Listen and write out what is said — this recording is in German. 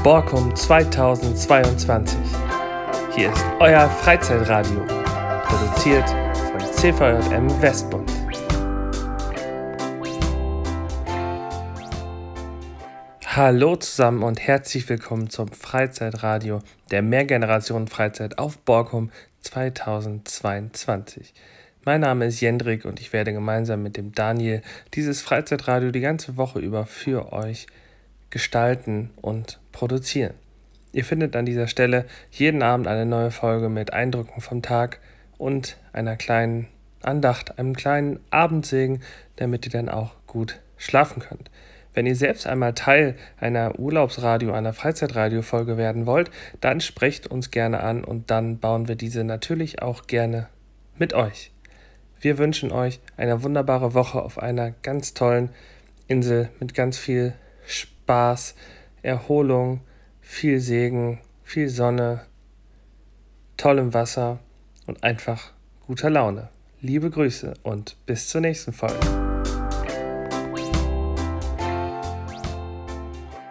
Borkum 2022. Hier ist euer Freizeitradio, produziert von CVJM Westbund. Hallo zusammen und herzlich willkommen zum Freizeitradio der Mehrgenerationen-Freizeit auf Borkum 2022. Mein Name ist Jendrik und ich werde gemeinsam mit dem Daniel dieses Freizeitradio die ganze Woche über für euch gestalten und produzieren. Ihr findet an dieser Stelle jeden Abend eine neue Folge mit Eindrücken vom Tag und einer kleinen Andacht, einem kleinen Abendsegen, damit ihr dann auch gut schlafen könnt. Wenn ihr selbst einmal Teil einer einer Freizeitradio-Folge werden wollt, dann sprecht uns gerne an und dann bauen wir diese natürlich auch gerne mit euch. Wir wünschen euch eine wunderbare Woche auf einer ganz tollen Insel mit ganz viel Spaß, Erholung, viel Segen, viel Sonne, tollem Wasser und einfach guter Laune. Liebe Grüße und bis zur nächsten Folge.